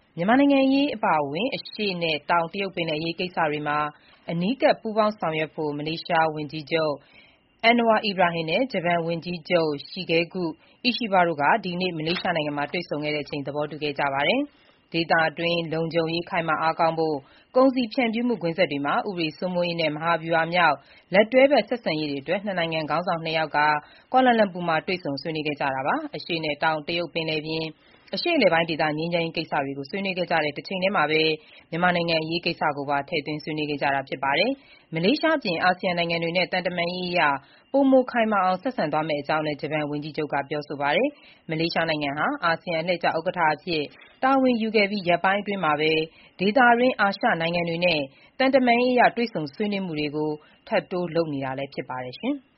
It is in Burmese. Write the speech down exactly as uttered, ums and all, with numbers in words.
မြန်မာနိုင်ငံအရေးအပါအဝင် အရှေ့နဲ့ တောင်တရုတ်ပင်လယ်အရေးကိစ္စတွေမှာ အနီးကပ်ပူးပေါင်းဆောင်ရွက်ဖို့ မလေးရှားဝန်ကြီးချုပ် Anwar Ibrahim နဲ့ ဂျပန်ဝန်ကြီးချုပ် Shigeru Ishiba တို့ ဒီနေ့ မလေးရှားနိုင်ငံမှာ တွေ့ဆုံချိန် သဘောတူခဲ့ကြပါတယ်။ ဒေသတွင်း လုံခြုံရေး ခိုင်မာအားကောင်းဖို့၊ ကုန်စည်ဖြန့်ဖြူးမှု ကွင်းဆက်တွေမှာ ဥပဒေစိုးမိုးရေးနဲ့ မဟာဗျူဟာမြောက် လက်တွဲဘက် ဆက်ဆံရေးအတွက် နှစ်နိုင်ငံခေါင်းဆောင် နှစ်ယောက်က ကွာလာလမ်ပူမှာ တွေ့ဆုံဆွေးနွေးခဲ့ကြတာပါ။ အရှေ့နဲ့ တောင်တရုတ်ပင်လယ်ပြင်၊ အရှေ့အလယ်ပိုင်းဒေသ ငြိမ်းချမ်းရေးကိစ္စတွေကို ဆွေးနွေးခဲ့ကြတဲ့ တချိန်တည်းမှာပဲ မြန်မာနိုင်ငံအရေးကိစ္စကိုပါ ထည့်သွင်းဆွေးနွေးခဲ့ကြတာပါ။ မလေးရှားအပြင် အာဆီယံနိုင်ငံတွေနဲ့ သံတမန်ရေးအရ ပိုမိုခိုင်မာအောင် ဆက်ဆံသွားမယ့်အကြောင်းလည်း ဂျပန်ဝန်ကြီးချုပ်က ပြောဆိုပါတယ်။ မလေးရှားနိုင်ငံဟာ အာဆီယံ အလှည့်ကျဥက္ကဋ္ဌအဖြစ် တာဝန်ယူခဲ့ပြီး ရက်ပိုင်းအတွင်းမှာပဲ ဒေသတွင်း အာရှနိုင်ငံတွေနဲ့ သံတမန်ရေးအရ တွေ့ဆုံဆွေးနွေးမှုတွေ ထပ်တိုးလုပ်နေတာလည်း ဖြစ်ပါတယ်။